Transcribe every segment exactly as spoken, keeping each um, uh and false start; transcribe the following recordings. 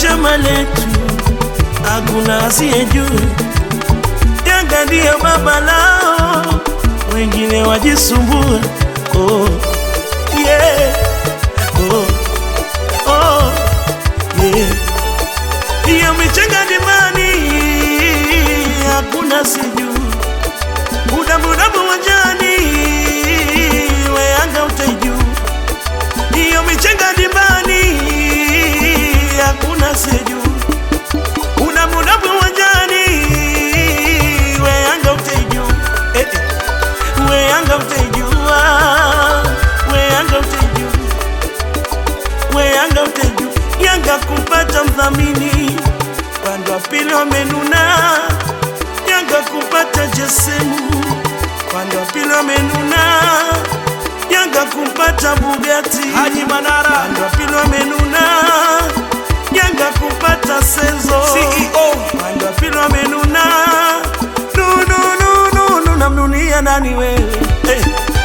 chama letu hakuna asiyejua. Yanga ndio baba lao, wengine wajisumbua. Oh yeah, oh oh yeah. Hiyo michenga dimani hakuna siju. Muda muda mwanjani we Yanga utaiju. Hiyo michenga dimani hakuna siju. Muda muda mwanjani we Yanga utaiju. Eh, eh. We Yanga utaijua. We Yanga utaiju. We Yanga utaiju. Yanga kupata mdhamini pande wa pili wamenuna. Yanga kupata jesemu pande wa pili wamenuna. Yanga kupata Bugatti Haji Manara pande wa pili wamenuna. Yanga kupata Senzo C E O pande wa pili wamenuna. Nu nu nu nu nu namnunia nani wewe? Hey.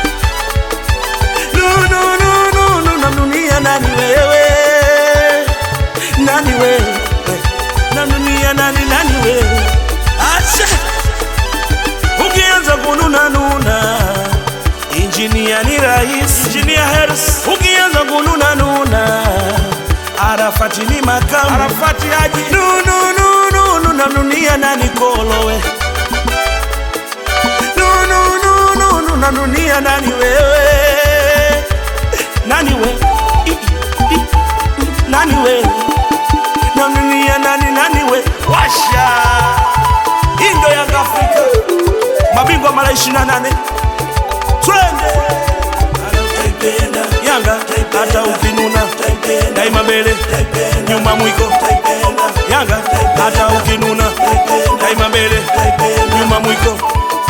Nu nu nu nu nu namnunia nani wewe? Nani wewe? Namnunia nani nani wewe? Acha ukianza kununa nuna, Engineer ni rais, Engineer Harris. Ukianza kununa nuna, Arafati ni makamu, Arafati Haji. Nu nu nu nu nu namnunia nani kolowe? Nu nu nu nu nu namnunia nani wewe? Nani wewe? Nani wewe? Namnunia nani nani wewe? Washa Indo Yanga Afrika mabingwa mara ishirini na nane. Twende utaipenda Yanga hata ukinuna, daima mbele nyuma mwiko. Yanga hata ukinuna, daima mbele nyuma mwiko.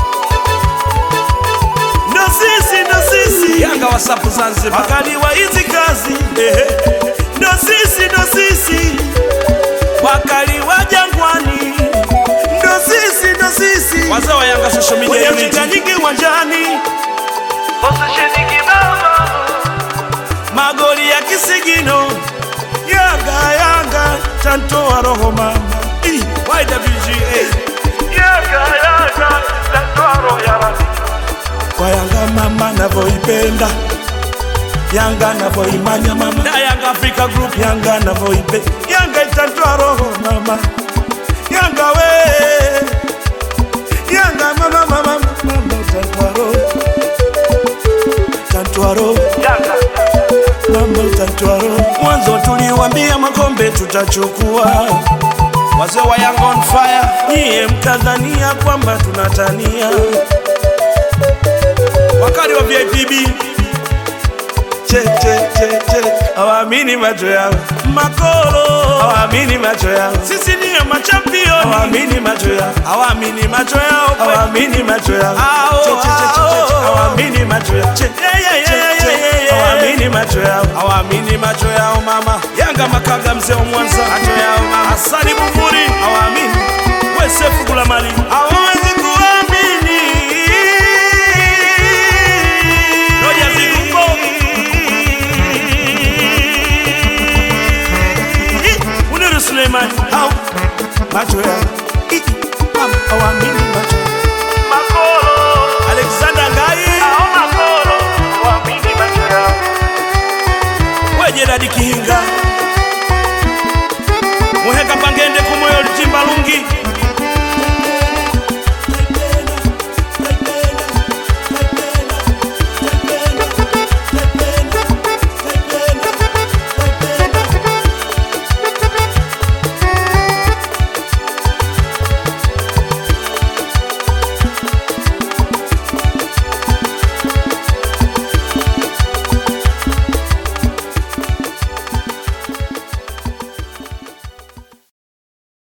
Ndo sisi ndo sisi Yanga wasapu Zanzibar, wakali wa hizi kazi. Ehe, ndo sisi ndo sisi wakali wa Jangwani. Ndo sisi ndo sisi wazee wa Yanga social media unit. Wenye nyingi uwanjani, position kibaba, magoli ya kisigino. Yanga Yanga tantoa roho mama. Y W G A Yanga Yanga tantoa roho ya rabi. Kwa Yanga mama navoipenda, Yanga navoimanya mama. Na Yanga Africa Group Yanga navoipe. Yanga itantoa roho mama. Yanga we Yanga mama mama mama tantoa roho. Tantoa roho Yanga mama tantoa roho. Mwanzo tuliwaambia makombe tutachukua, wazee wa Yanga on fire. Nyie mkadhania kwamba tunatania. Wakali wa V I P B che che che che hawamini macho yao. Makolo hawamini macho yao. Sisi ni machampioni hawamini macho yao. Hawamini macho yao. Hawamini macho yao. Che che che che hawamini macho yao. Che hawamini macho yao. Hawamini macho yao mama. Yanga Makaga mzee wa Mwanza macho yao mama. Asali Bumuri hawamini. Wesefu